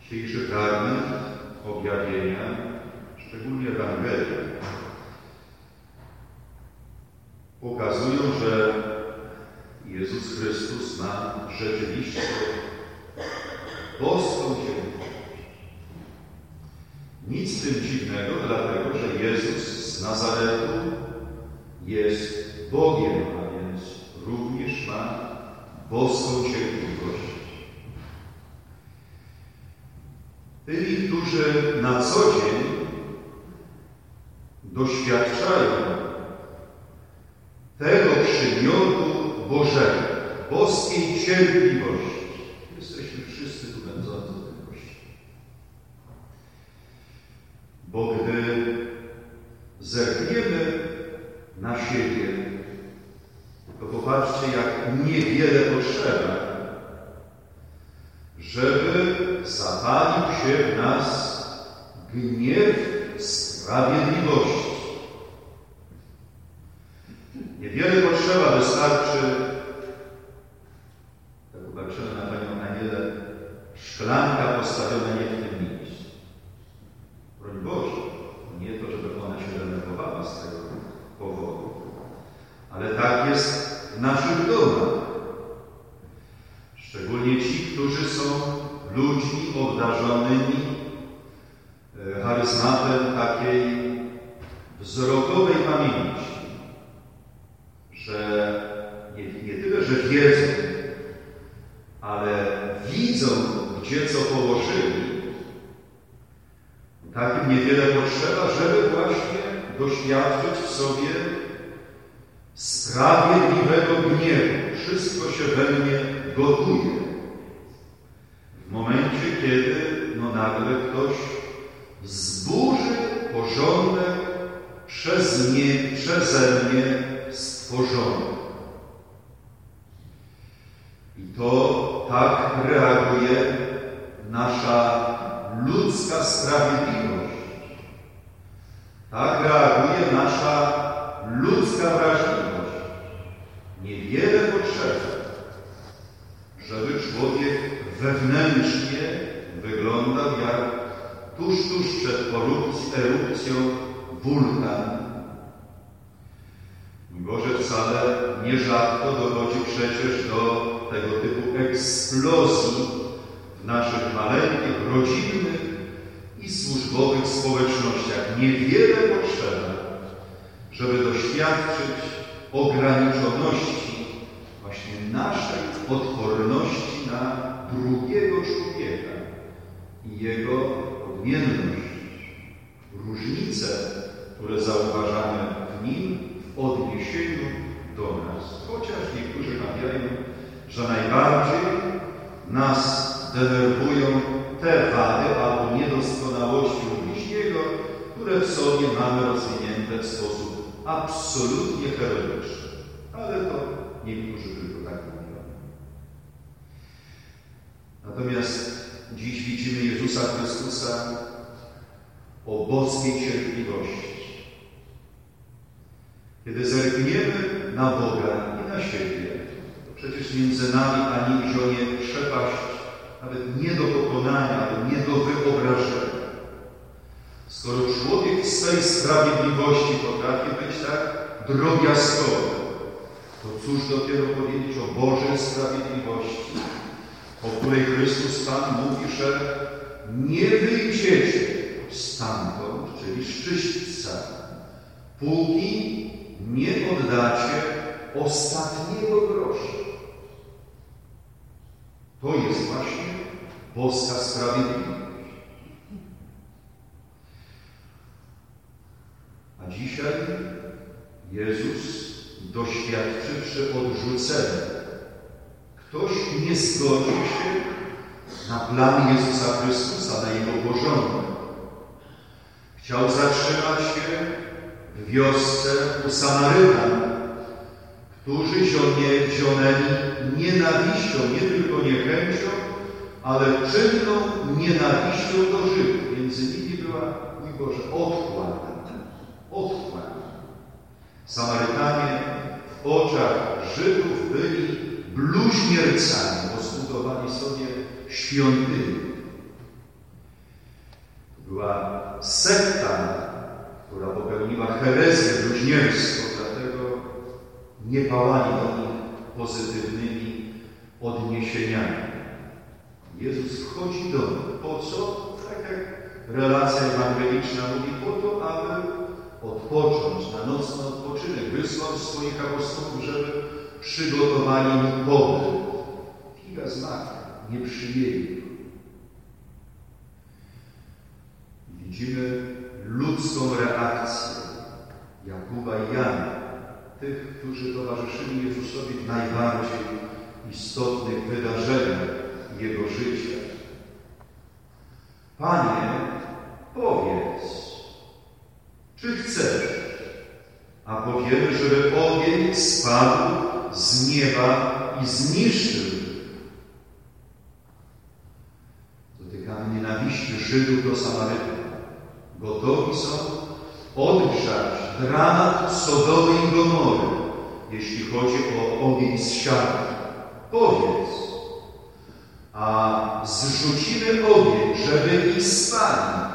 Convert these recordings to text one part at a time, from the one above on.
Dzisiejszy fragment objawienia, szczególnie Ewangelia, pokazują, że Jezus Chrystus ma rzeczywiście boską ziemię. Nic z tym dziwnego, dlatego że Jezus z Nazaretu jest Bogiem, a więc również ma boską cierpliwość. Tymi, którzy na co dzień doświadczają tego przymiotu Bożego, boskiej cierpliwości. Jesteśmy wszyscy tu będący w tym Kościele. Bo gdy zerkniemy na siebie, to popatrzcie, jak niewiele potrzeba, żeby zapalił się w nas gniew sprawiedliwości. Niewiele potrzeba, wystarczy, tak popatrzymy na Panią Anielę, szklanka postawiona nie w tym miejscu. Broń Boże, nie to, żeby ona się denerwowała z tego powodu, ale tak jest w naszych domach. Szczególnie ci, którzy są ludźmi obdarzonymi charyzmatem takiej wzrokowej pamięci, że nie tyle, że wiedzą, ale widzą, gdzie co położyli. Takim niewiele potrzeba, żeby właśnie doświadczyć w sobie sprawiedliwego gniewu. Wszystko się we mnie gotuje. W momencie, kiedy nagle ktoś zburzy porządek przeze mnie stworzony. I to tak reaguje nasza ludzka sprawiedliwość. Tak reaguje nasza ludzka wrażliwość. Niewiele potrzeba, żeby człowiek wewnętrznie wyglądał jak tuż przed erupcją wulkanu. Mój Boże, wcale nierzadko dochodzi przecież do tego typu eksplozji w naszych maleńkich, rodzinnych i służbowych społecznościach. Niewiele potrzeba, żeby doświadczyć ograniczoności właśnie naszej odporności na drugiego człowieka i jego odmienność, różnice, które zauważamy w nim w odniesieniu do nas. Chociaż niektórzy mawiają, że najbardziej nas denerwują te wady albo niedoskonałości u bliźniego, które w sobie mamy rozwinięte w sposób absolutnie heroiczny. Ale to niektórzy tylko tak mówią. Natomiast dziś widzimy Jezusa Chrystusa o boskiej cierpliwości. Kiedy zerkniemy na Boga i na siebie, to przecież między nami ani zionie przepaść, nawet nie do pokonania, ale nie do wyobrażenia. Skoro człowiek w swej sprawiedliwości potrafi być tak drobiazgowy, to cóż dopiero powiedzieć o Bożej sprawiedliwości, o której Chrystus Pan mówi, że nie wyjdziecie stamtąd, czyli z czyśćca, póki nie oddacie ostatniego grosza. To jest właśnie boska sprawiedliwość. A dzisiaj Jezus, doświadczywszy odrzucenia, ktoś nie zgodzi się na plan Jezusa Chrystusa, na Jego porządek. Chciał zatrzymać się w wiosce u Samarytan, którzy zionęli nienawiścią, nie tylko niechęcią, ale czynną nienawiścią do Żydów. Między nimi była, mój Boże, otchłań. Samarytanie w oczach Żydów byli bluźniercami, bo zbudowali sobie świątynię. nie pałali do nich pozytywnymi odniesieniami. Jezus wchodzi do nich. Po co? Tak jak relacja ewangeliczna mówi, po to, aby odpocząć, na nocny odpoczynek. Wysłał swoich apostołów, żeby przygotowali mu pobyt. Figa z makiem, nie przyjęli. Widzimy ludzką reakcję Jakuba i Jana, tych, którzy towarzyszyli Jezusowi w najbardziej istotnych wydarzeniach Jego życia. Panie, powiedz, czy chcesz, a powiemy, żeby ogień spadł z nieba i zniszczył. Dotykamy nienawiści Żydów do Samarytan. Gotowi są odgrzać dramat Sodomy i Gomory, jeśli chodzi o ogień z siarki. Powiedz, a zrzucimy ogień, żeby ich spalił.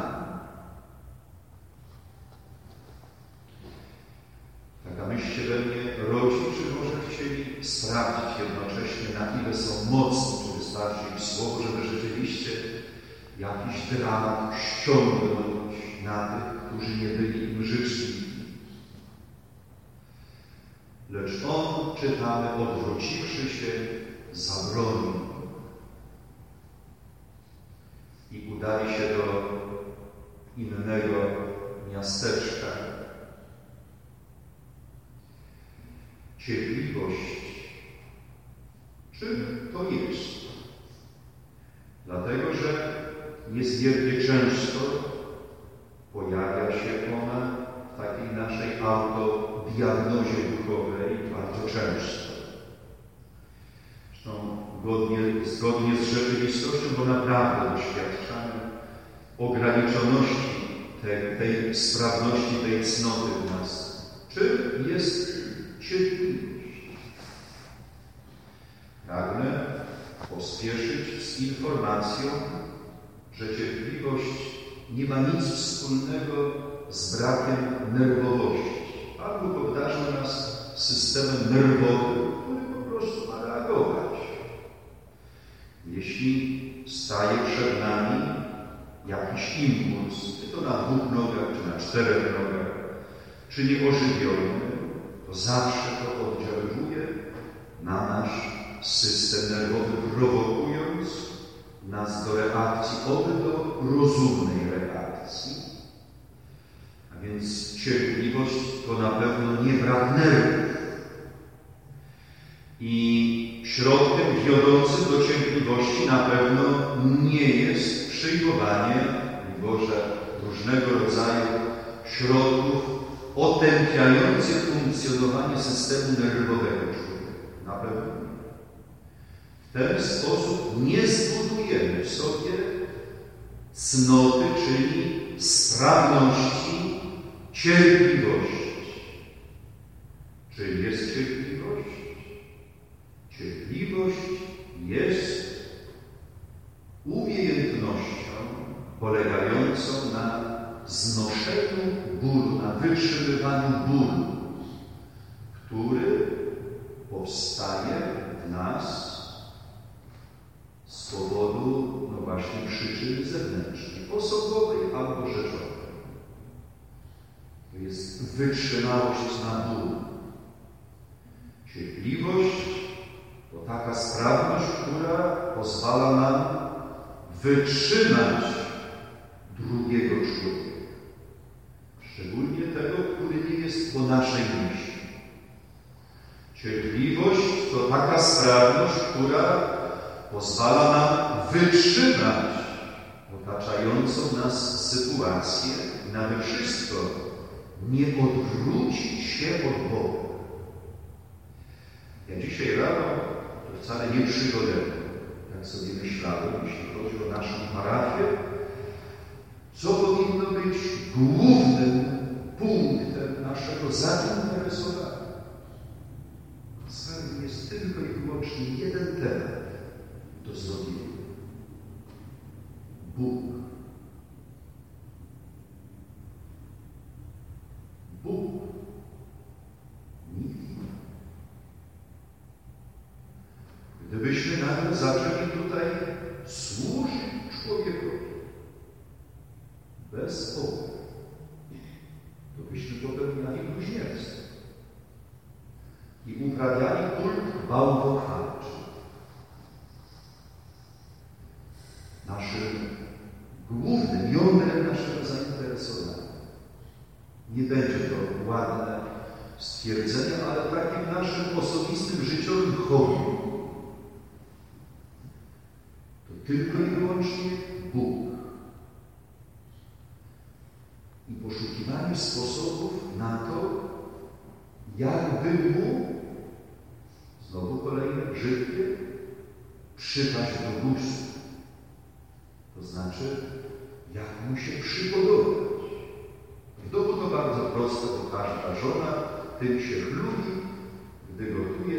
Taka myśl się we mnie rodzi, czy może chcieli sprawdzić jednocześnie, na ile są mocni, czy wystarczy ich słowo, żeby rzeczywiście jakiś dramat ściągnąć na tych, którzy nie byli im życzliwi. Lecz on, czytamy, odwróciwszy się, zabronił i udali się do innego miasteczka. Cierpliwość. Czym to jest? Dlatego, że niezmiernie często pojawia się ona w takiej naszej autodiagnozie duchowej bardzo często. Zresztą zgodnie z rzeczywistością, bo naprawdę doświadczamy ograniczoności tej sprawności, tej cnoty w nas. Czym jest cierpliwość? Pragnę pospieszyć z informacją, że cierpliwość nie ma nic wspólnego z brakiem nerwowości. Pan Bóg obdarzył nas systemem nerwowym, który po prostu ma reagować. Jeśli staje przed nami jakiś impuls, czy to na 2 nogach, czy na 4 nogach, czy nieożywiony, to zawsze to oddziałuje na nasz system nerwowy, prowokując nas do reakcji, oby do rozumnej reakcji. A więc cierpliwość to na pewno nie brak nerwów. I środkiem wiodącym do cierpliwości na pewno nie jest przyjmowanie, Boże, różnego rodzaju środków otępiających funkcjonowanie systemu nerwowego człowieka. Na pewno nie. W ten sposób nie zbudujemy w sobie cnoty, czyli sprawności, cierpliwości. Czy jest cierpliwość? Cierpliwość jest umiejętnością polegającą na znoszeniu bólu, na wytrzymywaniu bólu, który powstaje w nas z powodu, no właśnie, przyczyny zewnętrznej, osobowej albo rzeczowej. To jest wytrzymałość na ból. Cierpliwość to taka sprawność, która pozwala nam wytrzymać drugiego człowieka. Szczególnie tego, który nie jest po naszej myśli. Cierpliwość to taka sprawność, która pozwala nam wytrzymać otaczającą nas sytuację i nade wszystko nie odwrócić się od Boga. Ja dzisiaj rano to wcale nie przygodem, tak sobie myślałem, jeśli chodzi o naszą parafię, co powinno być głównym punktem naszego zainteresowania. Zwykle jest tylko i wyłącznie jeden temat do zrobienia. Bóg. Bóg. Nikt inny. aniołowie zaczęli tutaj służyć człowiekowi. Bez Boga. To byśmy popełniali bluźnierstwo. I uprawiali kult bałwochwalczy. Naszym głównym jądrem naszego zainteresowania. Nie będzie to ładne stwierdzenie, ale takim naszym osobistym, życiowym hobby. To tylko i wyłącznie Bóg. I poszukiwanie sposobów na to, jakby Mu, znowu kolejne brzydkie, przypaść do gustu. To znaczy, jak Mu się przypodobać. W domu to bardzo proste, bo każda żona tym się chlubi, gdy gotuje.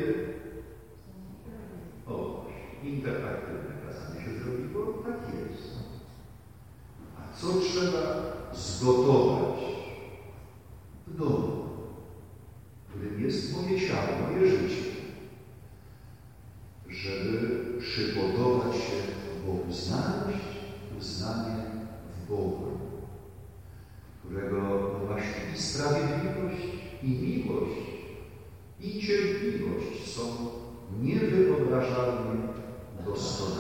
O, interaktywne kazanie się zrobiło, tak jest. A co trzeba zgotować w domu, którym jest moje ciało, moje życie, żeby przypodobać się Bogu, znaleźć uznanie w Bogu, którego no właśnie i sprawiedliwość, i miłość, i cierpliwość są niewyobrażalnie doskonałe.